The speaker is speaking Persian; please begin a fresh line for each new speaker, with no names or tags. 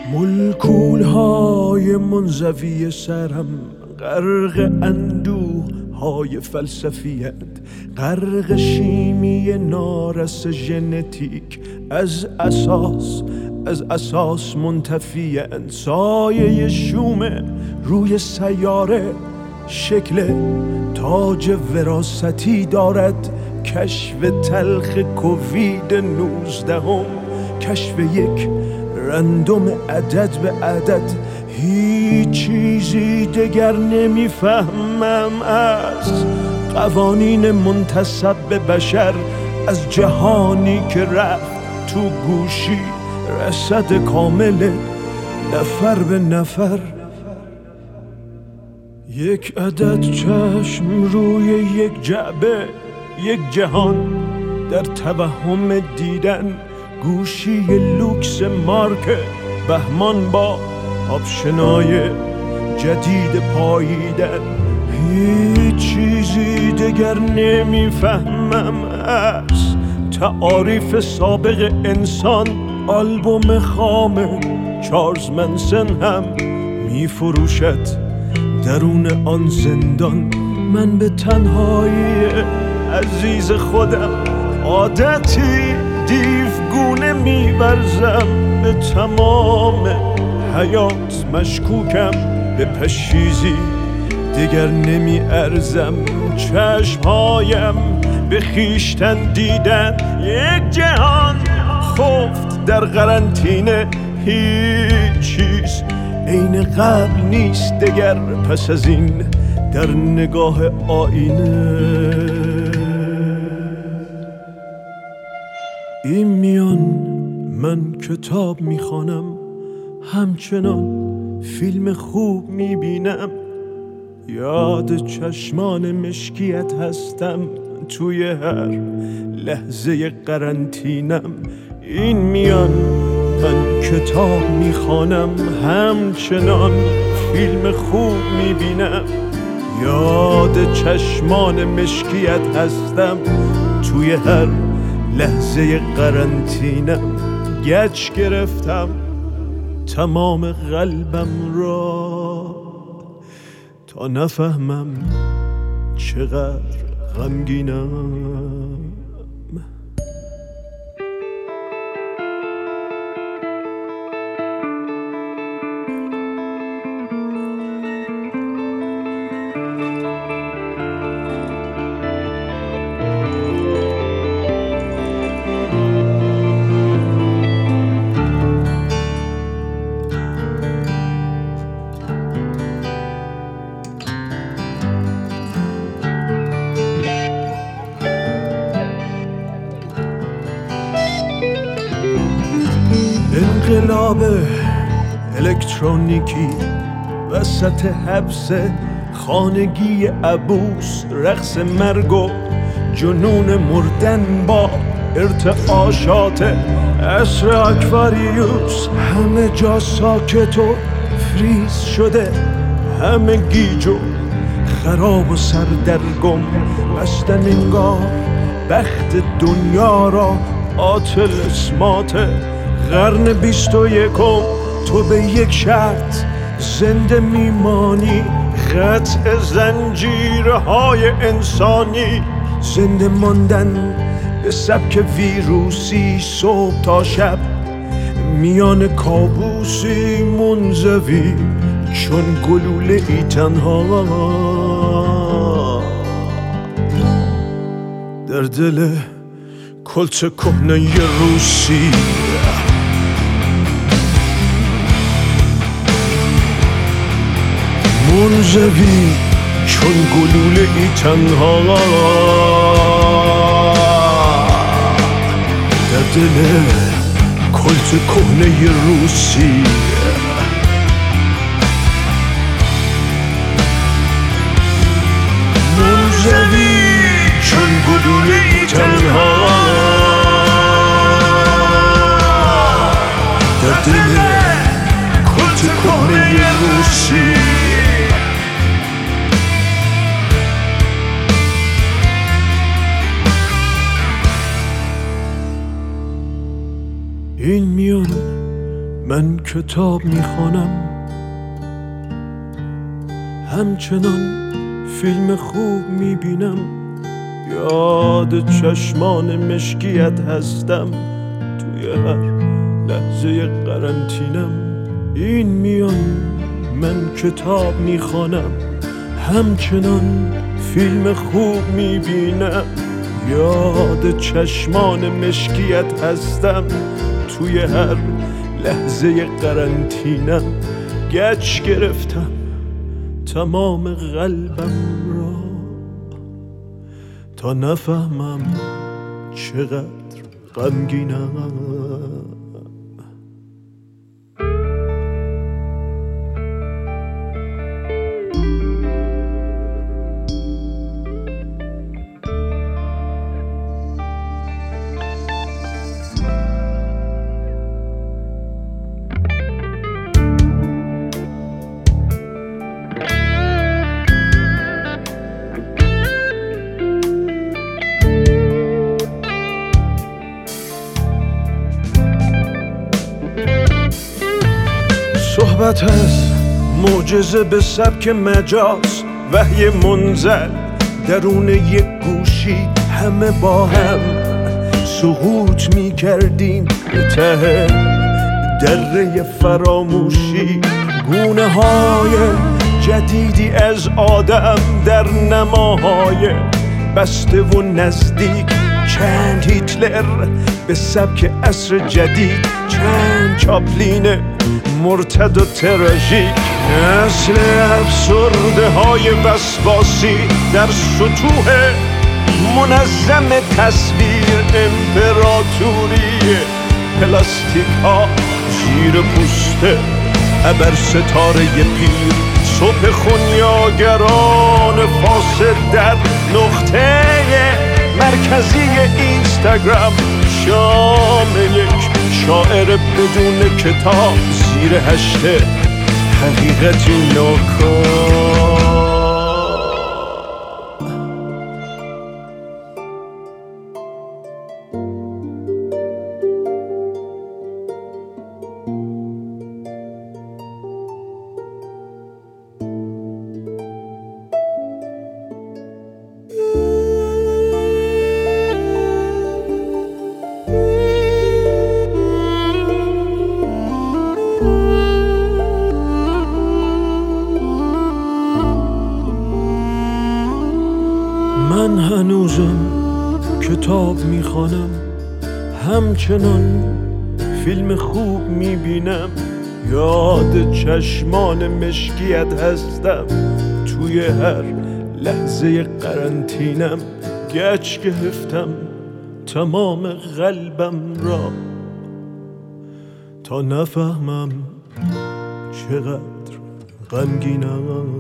ملکولهای منزوی سرم غرق اندوه های فلسفیت، غرق شیمی نارس ژنتیک، از اساس منتفی‌اند. سایه شوم روی سیاره شکل تاج وراثتی دارد. کشف تلخ کووید 19، کشف یک رندوم عدد به عدد. هیچ چیزی دگر نمیفهمم از قوانین منتسب به بشر، از جهانی که رفت تو گوشی، رصد کامل نفر به نفر. یک عدد چشم روی یک جعبه، یک جهان در توهم دیدن. گوشی لوکس مارک بهمان با آپشنای جدید پاییدن. هیچ چیزی دگر نمیفهمم از تعاریف سابق انسان. آلبوم خام چارلز منسن هم میفروشد درون آن زندان. من به تنهایی عزیز خودم عادتی دیوگونه می‌ورزم. به تمام حیات مشکوکم، به پشیزی دیگر نمی‌ارزم. چشمهایم به خویشتن دیدن، یک جهان خفت در قرنطینه. هیچ چیز عین قبل نیست دگر پس از این در نگاه آینه. این میان من کتاب میخوانم، همچنان فیلم خوب میبینم. یاد چشمان مشکیت هستم توی هر لحظه قرنطینم. این میان من کتاب میخوانم، همچنان فیلم خوب میبینم. یاد چشمان مشکیت هستم توی هر لحظه قرنطینم. گچ گرفتم تمام قلبم را تا نفهمم چقدر غمگینم. انقلاب الکترونیکی وسط حبس خانگی عبوس، رقص مرگ و جنون مردن با ارتعاشات عصر اکواریوس. همه جا ساکت و فریز شده، همه گیج و خراب و سردرگم. بستن انگار بخت دنیا را عاطل اسمات قرن 21. تو به یک شرط زنده میمانی، قطع زنجیرهای انسانی. زنده ماندن به سبک ویروسی، صبح تا شب میان کابوسی منزوی چون گلوله ای تنها در دل کلت کهنه روسی. منزوی چون گلوله ای تنها در دل کلت کهنه روسی. منزوی چون گلوله ای تنها در دل کلت کهنه روسی. این میان من کتاب میخوانم، همچنان فیلم خوب میبینم، یاد چشمان مشکیت هستم توی هر لحظه قرنطینم. این میان من کتاب میخوانم، همچنان فیلم خوب میبینم، یاد چشمان مشکیت هستم توی هر لحظه قرنطینم. گچ گرفتم تمام قلبم را تا نفهمم چقدر غمگینم. صحبت از معجزه به سبک مجاز، وحی منزل درون یک گوشی، همه با هم سقوط می کردیم به ته دره فراموشی. گونه های جدیدی از آدم در نماهای بسته و نزدیک، چند هیتلر به سبک عصر جدید، چند چاپلین مرتد و تراژیک. نسل افسرده های وسواسی در سطوح منظم تصویر، امپراتوری پلاستیک ها زیر پوست ابر ستاره پیر. صبح خونیاگران فاسد در نقطه مرکزی اینستاگرام، شام یک شاعر بدون کتاب زیر هشت حقیقتی ناکام. من هنوزم کتاب میخوانم، همچنان فیلم خوب میبینم، یاد چشمان مشکیت هستم توی هر لحظه قرنطینم. گچ گرفتم تمام قلبم را تا نفهمم چقدر غمگینم.